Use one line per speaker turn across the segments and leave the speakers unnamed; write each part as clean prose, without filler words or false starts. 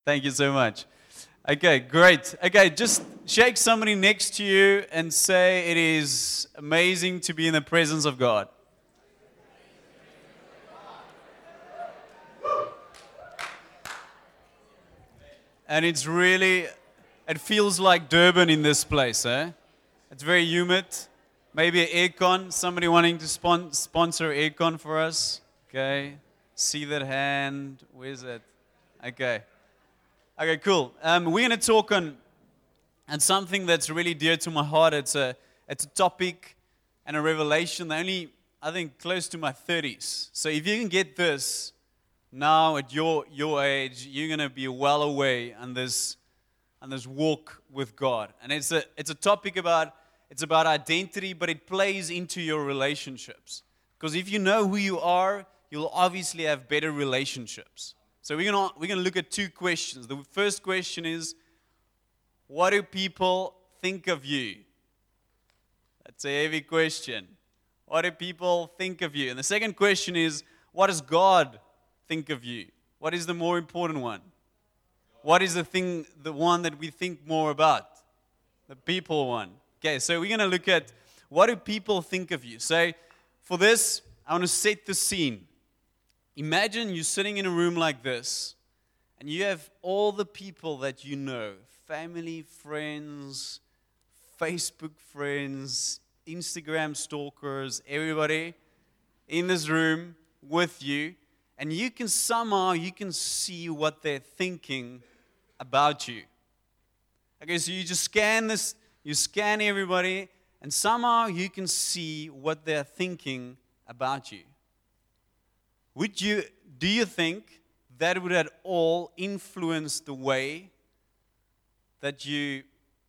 Thank you so much. Okay, great. Okay, just shake somebody next to you and say it is amazing to be in the presence of God. And it feels like Durban in this place, eh? It's very humid. Maybe an aircon. Somebody wanting to sponsor aircon for us. Okay. See that hand. Where's it? Okay. Okay, cool. We're going to talk on something that's really dear to my heart. It's a topic and a revelation that only, I think, close to my 30s. So if you can get this now at your age, you're going to be well away on this walk with God. And it's a topic about identity, but it plays into your relationships. Because if you know who you are, you'll obviously have better relationships. So we're gonna look at two questions. The first question is, what do people think of you? That's a heavy question. What do people think of you? And the second question is, what does God think of you? What is the more important one? What is the one that we think more about? The people one. Okay, so we're going to look at what do people think of you. So for this, I want to set the scene. Imagine you're sitting in a room like this, and you have all the people that you know, family, friends, Facebook friends, Instagram stalkers, everybody in this room with you, and you can see what they're thinking about you. Okay, so you just you scan everybody, and somehow you can see what they're thinking about you. Do you think that would at all influence the way that you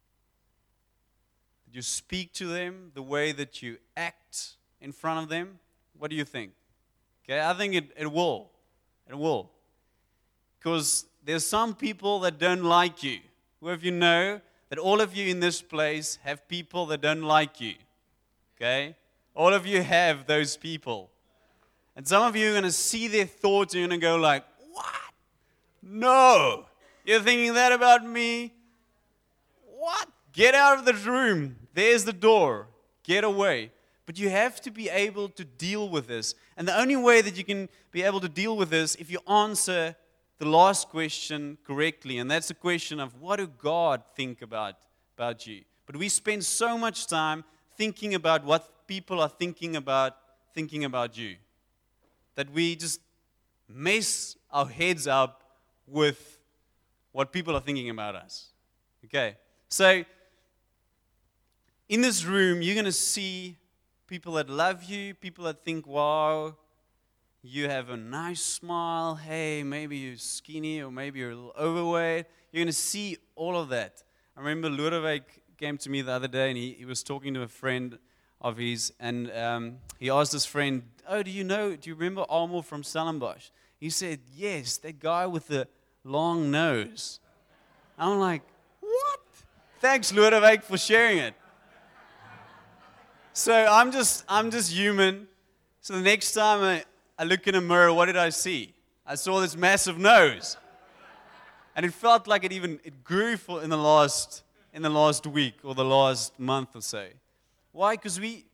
speak to them, the way that you act in front of them? What do you think? Okay, I think it will. It will. Because there's some people that don't like you. Who of you know that all of you in this place have people that don't like you? Okay? All of you have those people. And some of you are going to see their thoughts and you're going to go like, what? No! You're thinking that about me? What? Get out of the room. There's the door. Get away. But you have to be able to deal with this. And the only way that you can be able to deal with this if you answer the last question correctly. And that's the question of what do God think about you? But we spend so much time thinking about what people are thinking about you, that we just mess our heads up with what people are thinking about us. Okay, so in this room, you're going to see people that love you, people that think, wow, you have a nice smile. Hey, maybe you're skinny or maybe you're a little overweight. You're going to see all of that. I remember Ludwig came to me the other day and he was talking to a friend of his, and he asked his friend, oh, do you remember Almo from Stellenbosch? He said, yes, that guy with the long nose. I'm like, what? Thanks, Ludwig, for sharing it. So I'm just human. So the next time I look in a mirror, what did I see? I saw this massive nose. And it felt like it grew in the last week or the last month or so. Why? Because we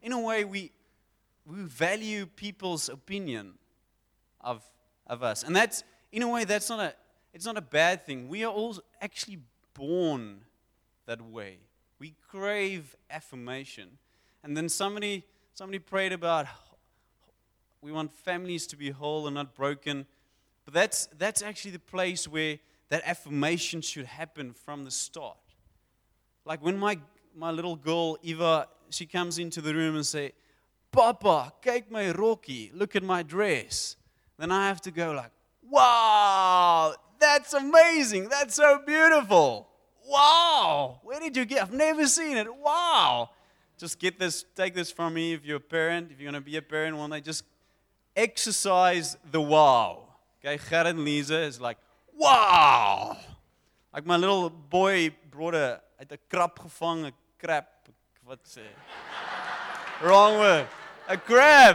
value people's opinion of us. And that's, in a way, it's not a bad thing. We are all actually born that way. We crave affirmation. And then somebody prayed about we want families to be whole and not broken. But that's actually the place where that affirmation should happen from the start. Like when my little girl, Eva, she comes into the room and say, Papa, kyk my rokkie, look at my dress. Then I have to go like, wow, that's amazing, that's so beautiful. Wow, where did you get? I've never seen it. Wow. Just take this from me if you're a parent, if you're going to be a parent one day, just exercise the wow. Okay, Gerrit and Lisa is like, wow. Like my little boy brought a krab gevang, a crab, what say? Wrong word. A crab.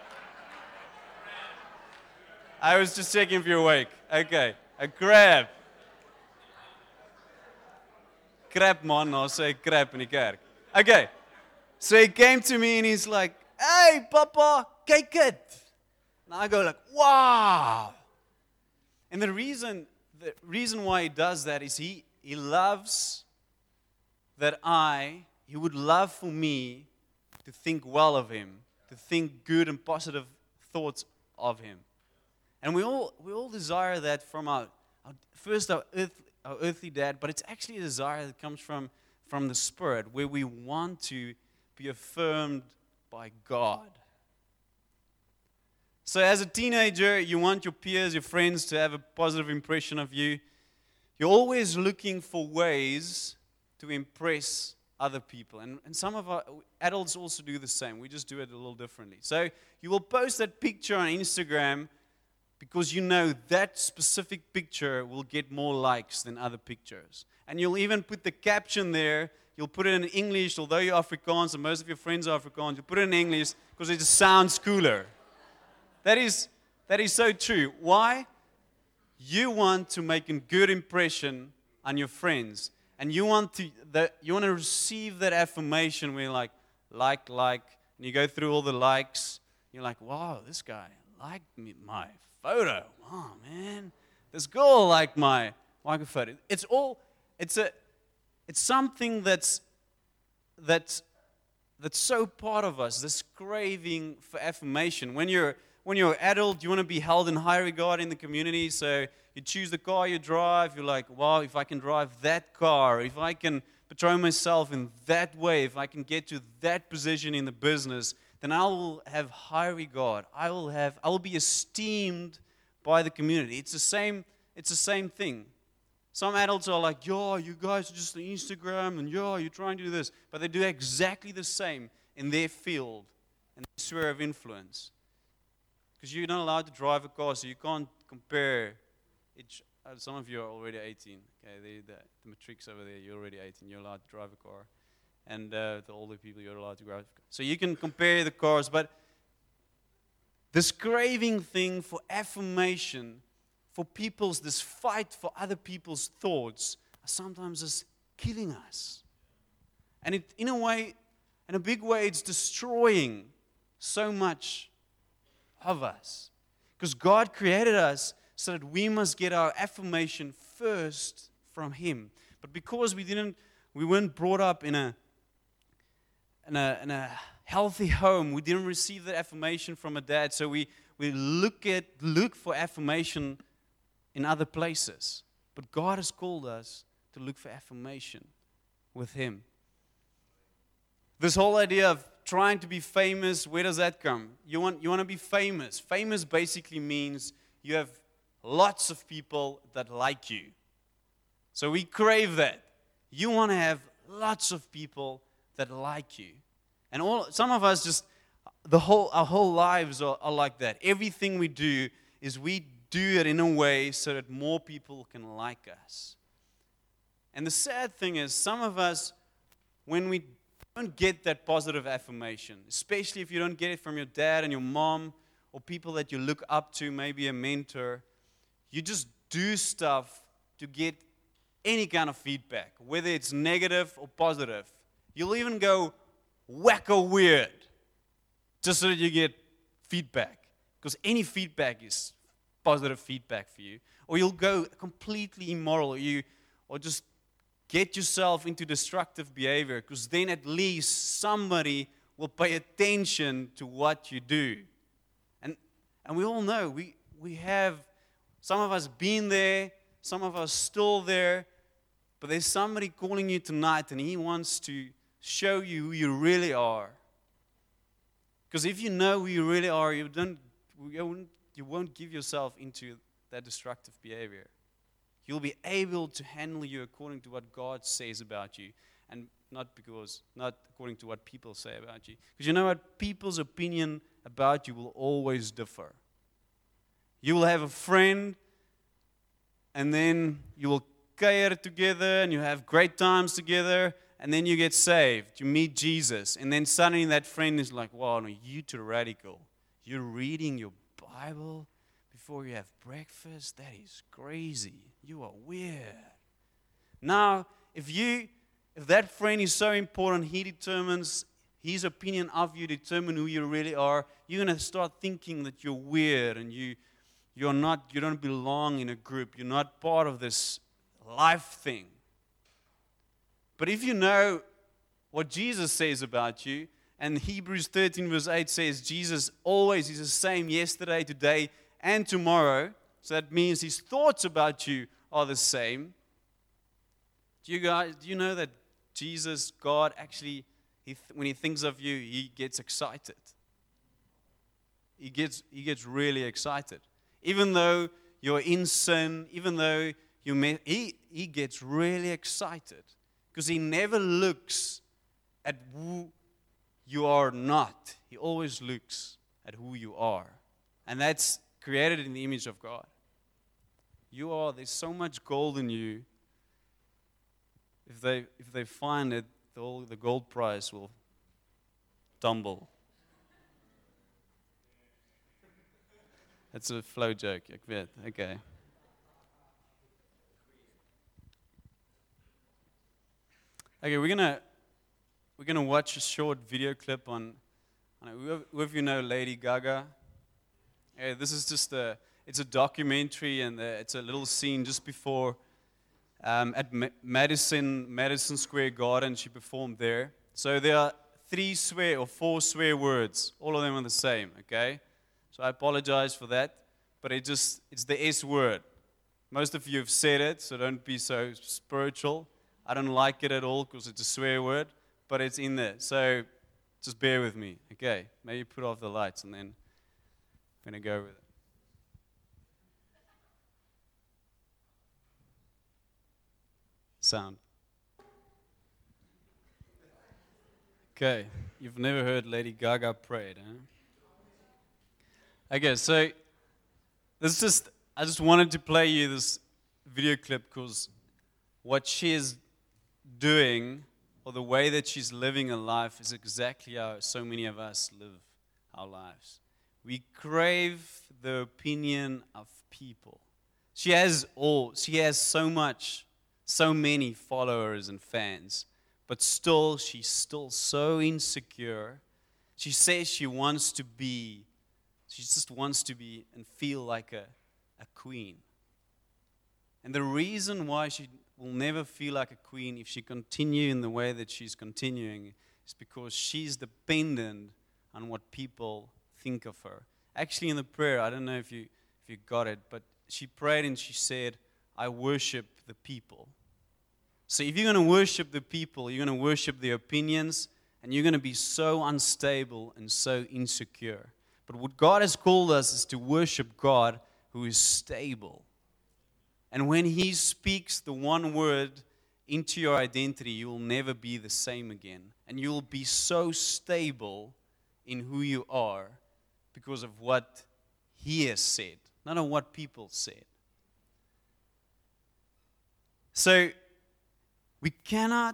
I was just checking if you're awake. Okay, a crab. crap man, nou sê hy crap in die kerk. Okay. So he came to me and he's like, "Hey, Papa, kyk dit." And I go like, "Wow." And the reason why he does that is he loves that he would love for me to think well of him, to think good and positive thoughts of him. And we all desire that from our earthly dad, but it's actually a desire that comes from the Spirit, where we want to be affirmed by God. So as a teenager, you want your peers, your friends to have a positive impression of you. You're always looking for ways to impress other people. And some of our adults also do the same. We just do it a little differently. So you will post that picture on Instagram because you know that specific picture will get more likes than other pictures. And you'll even put the caption there. You'll put it in English, although you're Afrikaans and most of your friends are Afrikaans. You put it in English because it just sounds cooler. That is so true. Why? You want to make a good impression on your friends. And you want to receive that affirmation where you're like, and you go through all the likes. You're like, wow, this guy liked my photo. Oh, man. This girl liked my photo. It's something that's so part of us, this craving for affirmation. When you're an adult, you want to be held in high regard in the community, so you choose the car you drive. You're like, wow, if I can drive that car, if I can portray myself in that way, if I can get to that position in the business, then I will have high regard. I will be esteemed by the community. It's the same thing. Some adults are like, yo, you guys are just on Instagram, and yo, you're trying to do this. But they do exactly the same in their field, in their sphere of influence. Because you're not allowed to drive a car, so you can't compare. Some of you are already 18. Okay, the matrix over there, you're already 18. You're allowed to drive a car. And the older people, you're allowed to drive a car. So you can compare the cars, but this craving thing for affirmation, for this fight for other people's thoughts, sometimes is killing us. And in a big way, it's destroying so much of us. Because God created us so that we must get our affirmation first from Him. But because we weren't brought up in a healthy home, we didn't receive that affirmation from a dad, so we look for affirmation in other places. But God has called us to look for affirmation with Him. This whole idea of trying to be famous, where does that come? You want to be famous. Famous basically means you have lots of people that like you. So we crave that. You want to have lots of people that like you. And some of us just, our whole lives are like that. Everything we do is we do it in a way so that more people can like us. And the sad thing is, some of us, when we don't get that positive affirmation, especially if you don't get it from your dad and your mom or people that you look up to, maybe a mentor, you just do stuff to get any kind of feedback, whether it's negative or positive. You'll even go wacko weird just so that you get feedback, because any feedback is positive feedback for you. Or you'll go completely immoral, or just get yourself into destructive behavior, because then at least somebody will pay attention to what you do. And we all know, we have, some of us been there, some of us still there, but there's somebody calling you tonight and he wants to show you who you really are. Because if you know who you really are, you won't give yourself into that destructive behavior. You'll be able to handle you according to what God says about you, and not according to what people say about you. Because you know what? People's opinion about you will always differ. You will have a friend, and then you will care together, and you have great times together, and then you get saved. You meet Jesus, and then suddenly that friend is like, wow, no, you're too radical. You're reading your Bible before you have breakfast? That is crazy. You are weird. Now, if you if that friend is so important, his opinion of you determine who you really are, you're going to start thinking that you're weird and you don't belong in a group. You're not part of this life thing. But if you know what Jesus says about you, and Hebrews 13 verse 8 says Jesus always is the same yesterday, today, and tomorrow. So that means his thoughts about you are the same. Do you know that Jesus, God, actually, when he thinks of you, he gets excited. He gets really excited. Even though you're in sin, even though he gets really excited. Because he never looks at who you are not. He always looks at who you are. And that's created in the image of God. There's so much gold in you. If they find it, the gold price will tumble. That's a flow joke, ek weet. Okay. Okay, we're gonna watch a short video clip on who of you know Lady Gaga. This is just it's a documentary, and it's a little scene just before at Madison Square Garden. She performed there. So there are 4 swear words. All of them are the same. Okay, so I apologize for that, but it's the S word. Most of you have said it, so don't be so spiritual. I don't like it at all because it's a swear word, but it's in there. So just bear with me. Okay, maybe put off the lights and then I'm going to go with it. Sound. Okay, you've never heard Lady Gaga pray, huh? Okay, so I just wanted to play you this video clip because what she is doing, or the way that she's living her life, is exactly how so many of us live our lives. We crave the opinion of people. She has so many followers and fans, but she's still so insecure. She says she just wants to be and feel like a queen. And the reason why she will never feel like a queen if she continues in the way that she's continuing is because she's dependent on what people think of her. Actually, in the prayer, I don't know if you got it, but she prayed and she said, I worship the people. So if you're going to worship the people, you're going to worship their opinions, and you're going to be so unstable and so insecure. But what God has called us is to worship God who is stable. And when He speaks the one word into your identity, you will never be the same again. And you will be so stable in who you are because of what He has said, not of what people said. So we cannot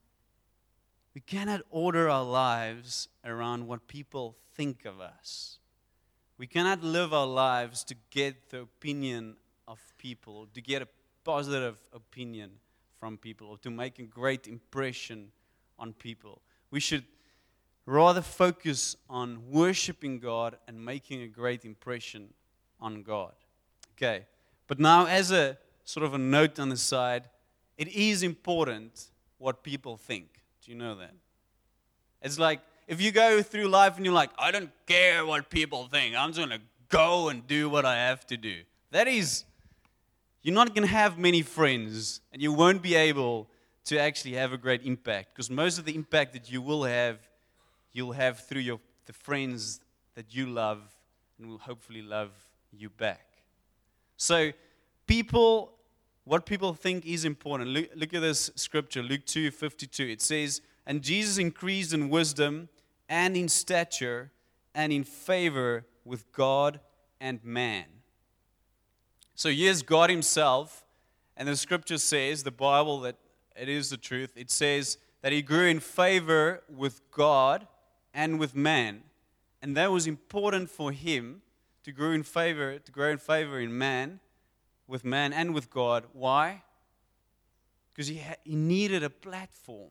order our lives around what people think of us. We cannot live our lives to get the opinion of people, to get a positive opinion from people, or to make a great impression on people. We should rather focus on worshiping God and making a great impression on God. Okay, but now as a sort of a note on the side, it is important what people think. Do you know that? It's like, if you go through life and you're like, I don't care what people think, I'm just going to go and do what I have to do. You're not going to have many friends, and you won't be able to actually have a great impact, because most of the impact that you will have, you'll have through the friends that you love and will hopefully love you back. So what people think is important. Look at this scripture, Luke 2:52. It says, and Jesus increased in wisdom and in stature and in favor with God and man. So here's God Himself, and the scripture says, the Bible, that it is the truth. It says that He grew in favor with God and with man. And that was important for Him to grow in favor in man, with man and with God. Why? because he needed a platform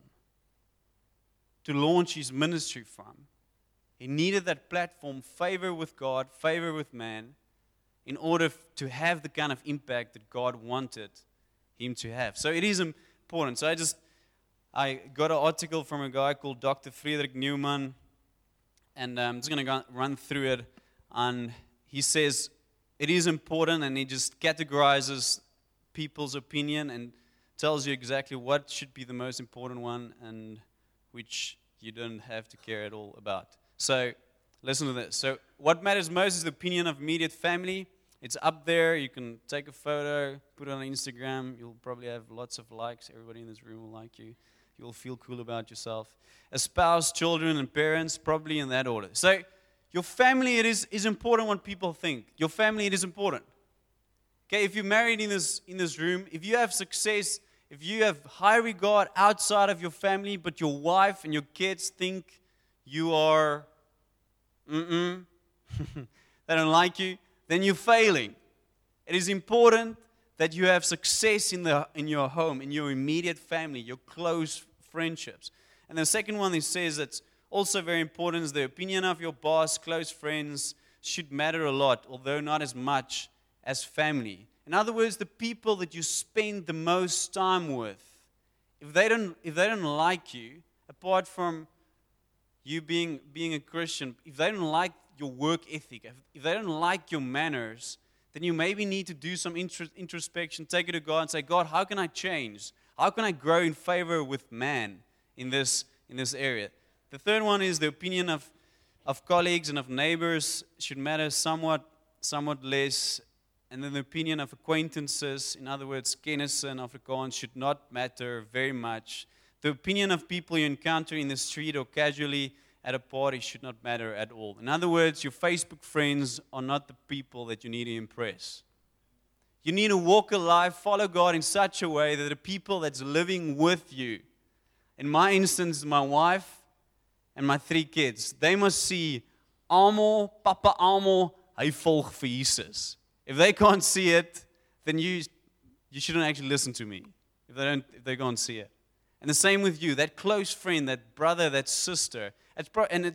to launch his ministry from. He needed that platform, favor with God, favor with man, in order to have the kind of impact that God wanted him to have. So it is important. So I got an article from a guy called Dr. Friedrich Neumann, and I'm just going to run through it. And he says it is important, and he just categorizes people's opinion and tells you exactly what should be the most important one and which you don't have to care at all about. So listen to this. So what matters most is the opinion of immediate family. It's up there. You can take a photo, put it on Instagram. You'll probably have lots of likes. Everybody in this room will like you. You'll feel cool about yourself. A spouse, children, and parents, probably in that order. So your family, it is important what people think. Your family, it is important. Okay, if you're married in this room, if you have success, if you have high regard outside of your family, but your wife and your kids think you are, they don't like you, then you're failing. It is important that you have success in your home, in your immediate family, your close friendships. And the second one he says that's also very important is the opinion of your boss, close friends should matter a lot, although not as much as family. In other words, the people that you spend the most time with, if they don't like you, apart from you being a Christian, if they don't like your work ethic, if they don't like your manners, then you maybe need to do some introspection, take it to God and say, God, how can I change? How can I grow in favor with man in this area? The third one is the opinion of colleagues and of neighbors should matter somewhat less. And then the opinion of acquaintances, in other words, kennissen in Afrikaans, should not matter very much. The opinion of people you encounter in the street or casually at a party should not matter at all. In other words, your Facebook friends are not the people that you need to impress. You need to walk a life, follow God in such a way that the people that's living with you, in my instance, my wife and my 3 kids, they must see Papa Almo, hy volg vir Jesus. If they can't see it, then you shouldn't actually listen to me. If they can't see it. And the same with you, that close friend, that brother, that sister. It's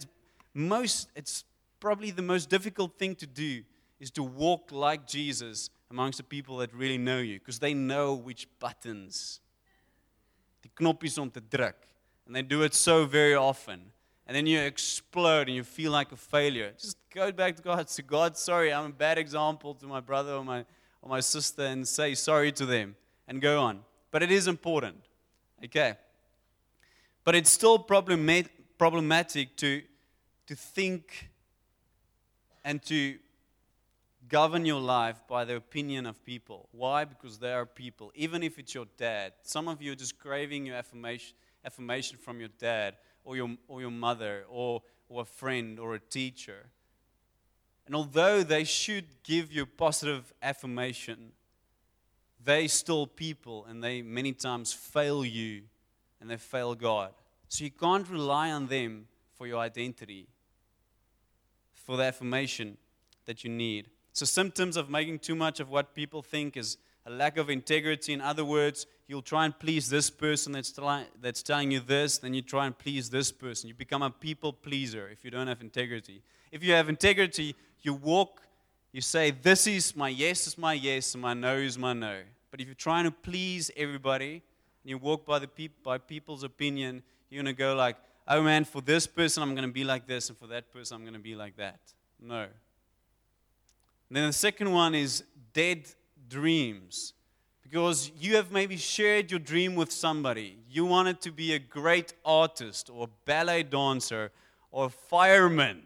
probably the most difficult thing to do is to walk like Jesus amongst the people that really know you, because they know which buttons, die knoppies om te druk, and they do it so very often. And then you explode and you feel like a failure. Just go back to God. Say, God, sorry, I'm a bad example to my brother or my sister, and say sorry to them and go on. But it is important. Okay. But it's still problematic to think and to govern your life by the opinion of people. Why? Because they are people. Even if it's your dad. Some of you are just craving your affirmation from your dad, or your mother, or a friend, or a teacher. And although they should give you positive affirmation, they still people, and they many times fail you, and they fail God. So you can't rely on them for your identity, for the affirmation that you need. So symptoms of making too much of what people think is a lack of integrity. In other words, you'll try and please this person that's telling you this, then you try and please this person. You become a people pleaser if you don't have integrity. If you have integrity, you say, this is my yes, and my no is my no. But if you're trying to please everybody, and you walk by people's opinion, you're going to go like, oh man, for this person I'm going to be like this, and for that person I'm going to be like that. No. And then the second one is dead dreams. Because you have maybe shared your dream with somebody. You wanted to be a great artist, or a ballet dancer, or a fireman,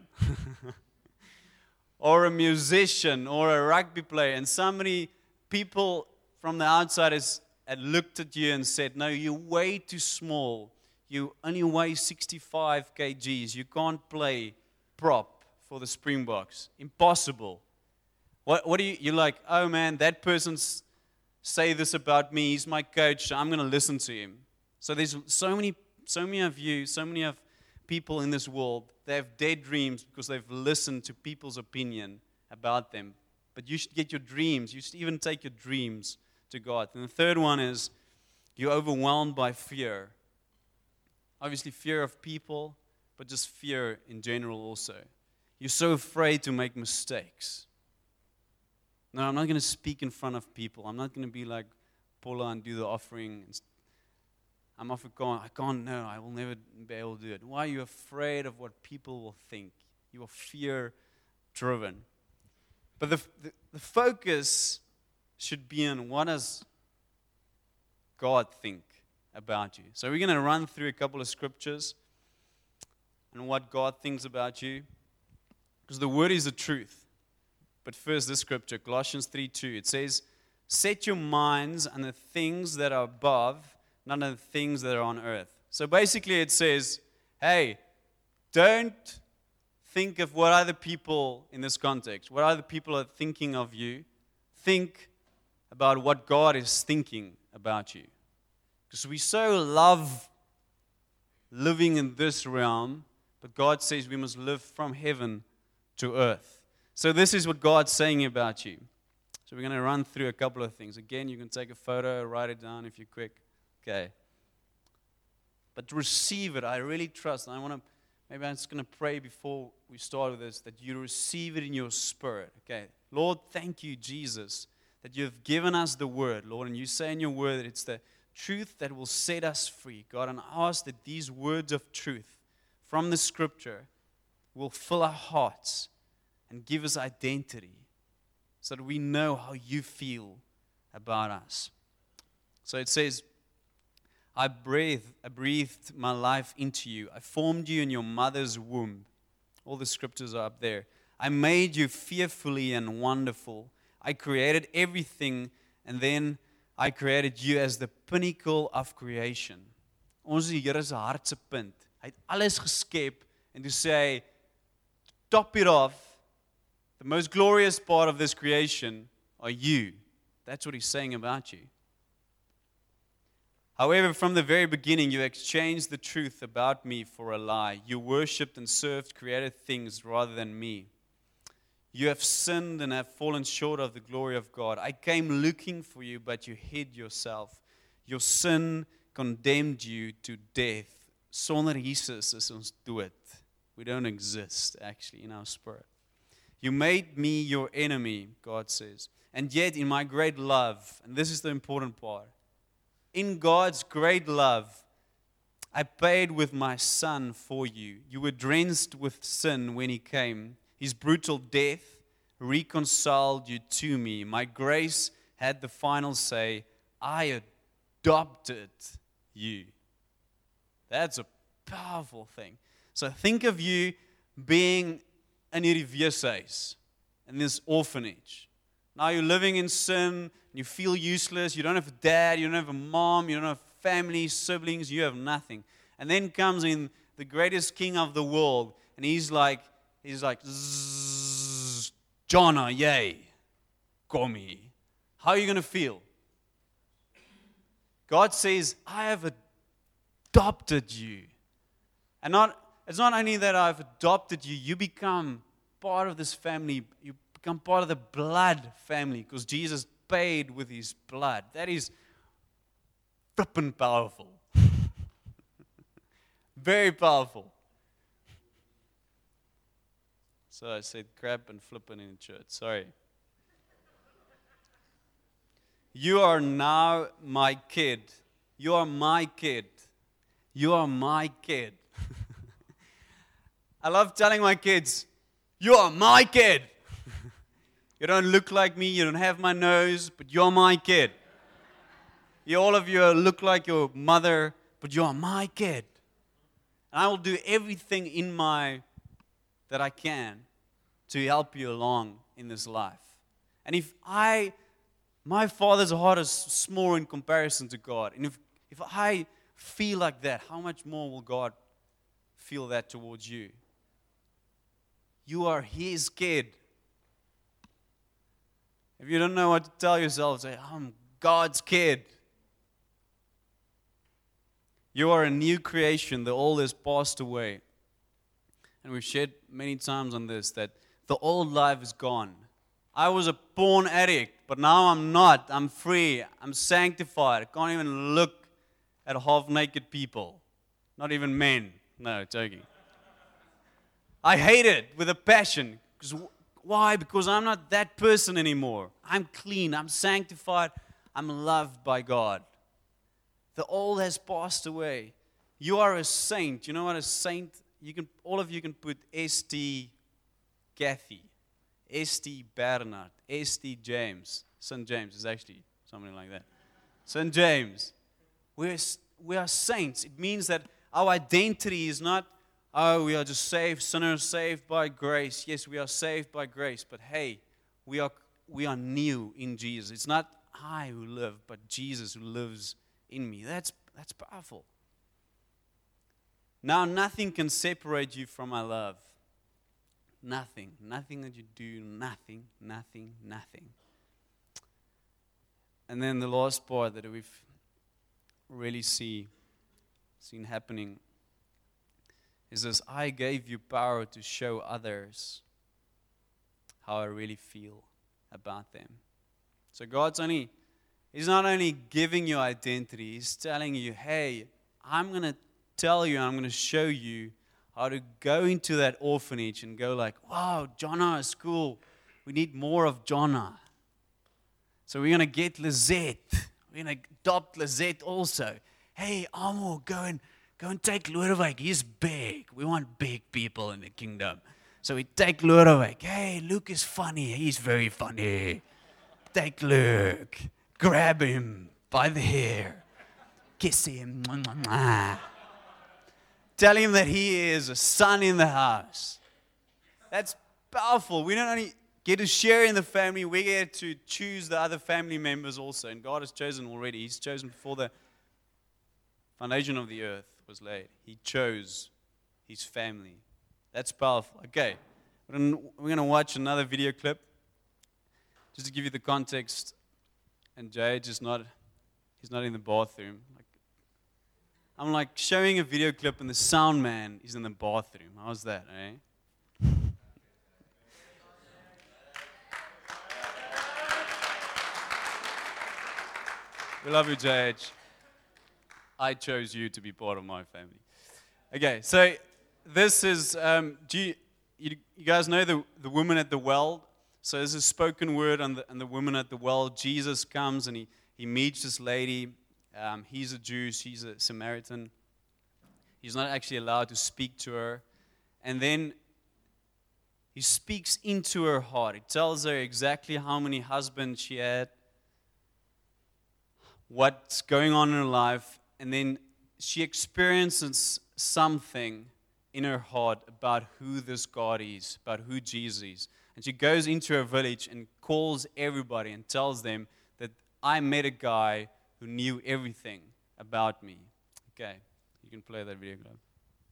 or a musician, or a rugby player. And people from the outside had looked at you and said, no, you're way too small. You only weigh 65 kgs. You can't play prop for the Springboks. Impossible. What do you're like, oh man, that person's say this about me, he's my coach, so I'm going to listen to him. So there's so many of people in this world, they have dead dreams because they've listened to people's opinion about them. But you should get your dreams, you should even take your dreams to God. And the third one is, You're overwhelmed by fear. Obviously, fear of people, but just fear in general also. You're so afraid to make mistakes. No, I'm not going to speak in front of people. I'm not going to be like Paula and do the offering. I'm Afrikaans. I can't know. I will never be able to do it. Why are you afraid of what people will think? You are fear-driven. But the focus should be on what does God think about you. So we're going to run through a couple of scriptures and what God thinks about you. Because the word is the truth. But first, this scripture, Colossians 3:2, it says, set your minds on the things that are above, not on the things that are on earth. So basically it says, hey, don't think of what other people in this context, what other people are thinking of you. Think about what God is thinking about you. Because we so love living in this realm, but God says we must live from heaven to earth. So this is what God's saying about you. So we're going to run through a couple of things. Again, you can take a photo, write it down if you're quick. Okay. But receive it. I really trust. And maybe I'm just going to pray before we start with this, that you receive it in your spirit. Okay. Lord, thank you, Jesus, that you've given us the word, Lord. And you say in your word that it's the truth that will set us free, God. And I ask that these words of truth from the scripture will fill our hearts and give us identity so that we know how you feel about us. So it says, I breathed my life into you. I formed you in your mother's womb. All the scriptures are up there. I made you fearfully and wonderful. I created everything, and then I created you as the pinnacle of creation. Ons is die Here se hartse punt. Hy het alles geskep en toe sê hy, top it off, the most glorious part of this creation are you. That's what he's saying about you. However, from the very beginning, you exchanged the truth about me for a lie. You worshipped and served created things rather than me. You have sinned and have fallen short of the glory of God. I came looking for you, but you hid yourself. Your sin condemned you to death. Sonder Jesus is ons dood. We don't exist, actually, in our spirit. You made me your enemy, God says. And yet, in my great love, and this is the important part, in God's great love, I paid with my son for you. You were drenched with sin when he came. His brutal death reconciled you to me. My grace had the final say. I adopted you. That's a powerful thing. So think of you being in hierdie weeshuis, in this orphanage. Now you're living in sin, you feel useless, you don't have a dad, you don't have a mom, you don't have family, siblings, you have nothing. And then comes in the greatest king of the world, and he's like, Jonah, yay, kom hier. How are you going to feel? God says, I have adopted you. And it's not only that I've adopted you, you become part of this family. You become part of the blood family because Jesus paid with his blood. That is flippin' powerful. Very powerful. So I said crap and flippin' in church. Sorry. You are now my kid. You are my kid. You are my kid. I love telling my kids, you are my kid. You don't look like me, you don't have my nose, but you're my kid. All of you look like your mother, but you're my kid. And I will do everything that I can to help you along in this life. And if my Father's heart is small in comparison to God, and if I feel like that, how much more will God feel that towards you? You are His kid. If you don't know what to tell yourself, say, I'm God's kid. You are a new creation. The old has passed away. And we've shared many times on this that the old life is gone. I was a porn addict, but now I'm not. I'm free. I'm sanctified. I can't even look at half-naked people. Not even men. No, joking. I hate it with a passion. Why? Because I'm not that person anymore. I'm clean. I'm sanctified. I'm loved by God. The old has passed away. You are a saint. You know what a saint? All of you can put St. Kathy, St. Bernard, St. James. St. James is actually something like that. St. James. We are saints. It means that our identity is not, oh, we are just saved, sinners saved by grace. Yes, we are saved by grace. But hey, we are new in Jesus. It's not I who live, but Jesus who lives in me. That's powerful. Now nothing can separate you from my love. Nothing. Nothing that you do, nothing. And then the last part that we've really seen happening is this: I gave you power to show others how I really feel about them. So He's not only giving you identity, He's telling you, hey, I'm going to tell you, I'm going to show you how to go into that orphanage and go like, wow, Jonah is cool. We need more of Jonah. So we're going to get Lizette. We're going to adopt Lizette also. Hey, Amo, go and take Lodewijk. He's big. We want big people in the kingdom. So we take Lodewijk. Hey, Luke is funny. He's very funny. Take Luke. Grab him by the hair. Kiss him. Tell him that he is a son in the house. That's powerful. We don't only get to share in the family, we get to choose the other family members also. And God has chosen already. He's chosen before the foundation of the earth was laid. He chose His family. That's powerful. Okay, we're going to watch another video clip. Just to give you the context, and Jade he's not in the bathroom. I'm like showing a video clip and the sound man is in the bathroom. How's that, eh? We love you, JH. I chose you to be part of my family. Okay, so this is, you guys know the woman at the well? So there's a spoken word on the woman at the well. Jesus comes and he meets this lady. He's a Jew, she's a Samaritan. He's not actually allowed to speak to her. And then he speaks into her heart. He tells her exactly how many husbands she had, what's going on in her life, and then she experiences something in her heart about who this God is, about who Jesus is. And she goes into her village and calls everybody and tells them that I met a guy who knew everything about me. Okay, you can play that video clip.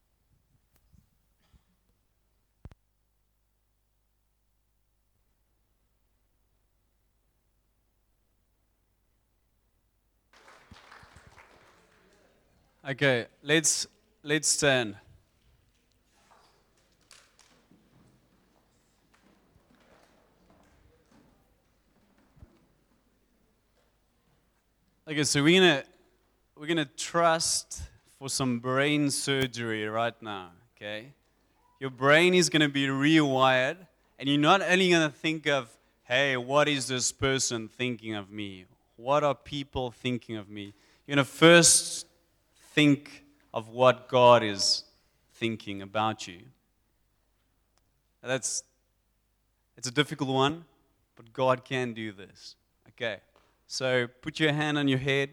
Okay, let's stand. Okay, so we're gonna trust for some brain surgery right now. Okay, your brain is gonna be rewired, and you're not only gonna think of, hey, what is this person thinking of me? What are people thinking of me? You're gonna first think of what God is thinking about you. It's a difficult one, but God can do this. Okay. So put your hand on your head.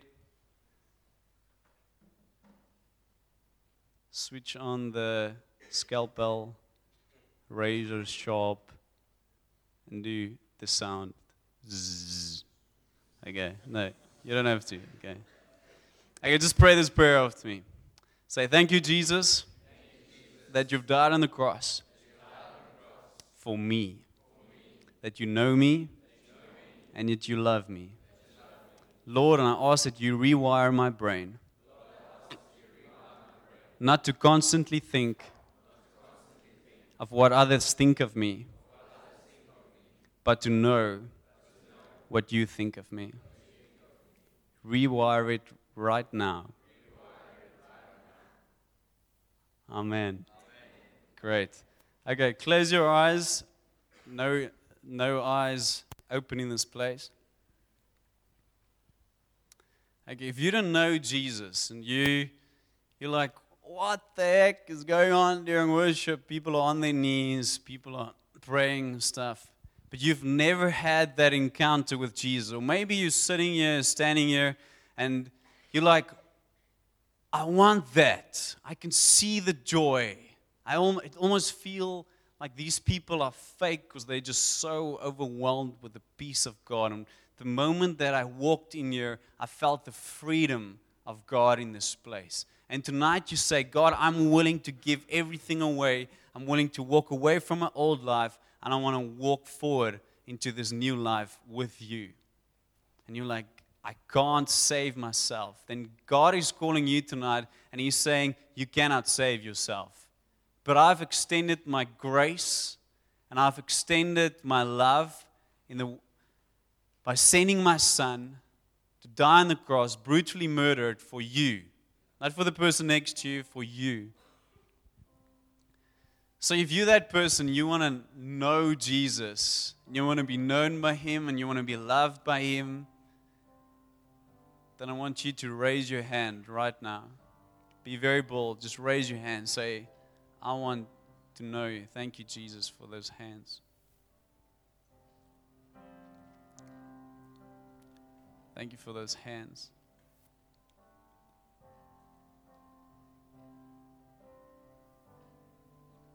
Switch on the scalpel, razor sharp, and do the sound. Zzz. Okay, no, you don't have to. Okay, just pray this prayer after me. Say, thank you, Jesus, that you've died on the cross for me, that you know me, and yet you love me. Lord, and I ask that you rewire my brain, not to constantly think of what others think of me, but to know what you think of me. Rewire it right now Amen. Great. Okay, close your eyes. No eyes open in this place. Okay, if you don't know Jesus and you're like, what the heck is going on during worship? People are on their knees, people are praying and stuff. But you've never had that encounter with Jesus. Or maybe you're sitting here, standing here, and you're like, I want that. I can see the joy. It almost feel like these people are fake because they're just so overwhelmed with the peace of God. And the moment that I walked in here, I felt the freedom of God in this place. And tonight you say, God, I'm willing to give everything away. I'm willing to walk away from my old life, and I want to walk forward into this new life with you. And you're like, I can't save myself. Then God is calling you tonight, and He's saying, you cannot save yourself. But I've extended my grace, and I've extended my love by sending my Son to die on the cross, brutally murdered for you. Not for the person next to you, for you. So if you're that person, you want to know Jesus, you want to be known by Him, and you want to be loved by Him, then I want you to raise your hand right now. Be very bold. Just raise your hand. Say, I want to know you. Thank you, Jesus, for those hands. Thank you for those hands.